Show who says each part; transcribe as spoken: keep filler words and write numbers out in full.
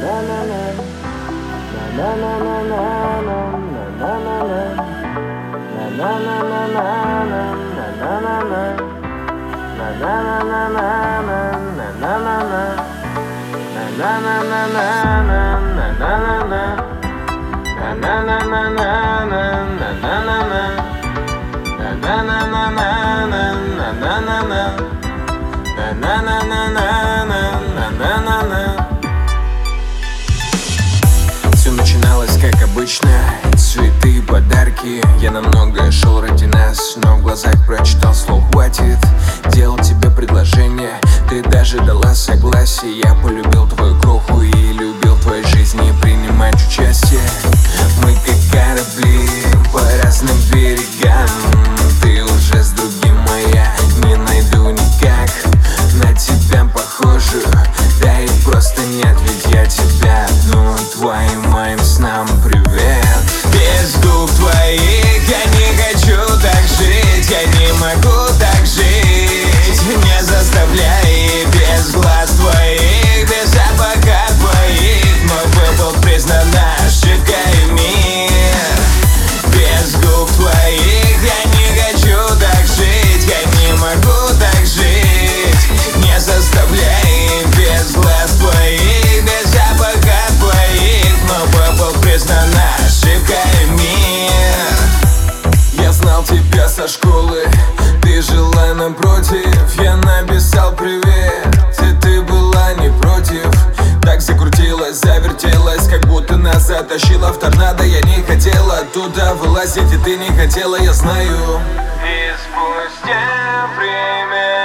Speaker 1: Все начиналось как обычно, цветы и подарки. Я на многое шел ради нас, но в глазах прочитал слово «хватит». Делал тебе предложение, ты даже дала согласие. Я полюбил твою кроху и любил в твоей жизни принимать участие. Мы как корабли по разным берегам. Ты уже с другим, моя не найду никак на тебя похожую. Да и просто нет, ведь я тебя одну твоим моим снам привет. Без губ твоих я не хочу так жить, я не могу так жить, не заставляй. Без глаз твоих, без запаха твоих мой был признан ошибкой мир. Без губ твоих я не хочу так жить, я не могу так жить, не заставляй. Без глаз твоих, без запаха твоих мой был признан ошибкой мир. Я знал тебя со школы, ты жила напротив. Я написал привет, и ты была не против. Так закрутилась, завертелась, как будто нас затащила в торнадо. Я не хотела оттуда вылазить, и ты не хотела, я знаю.
Speaker 2: И спустя время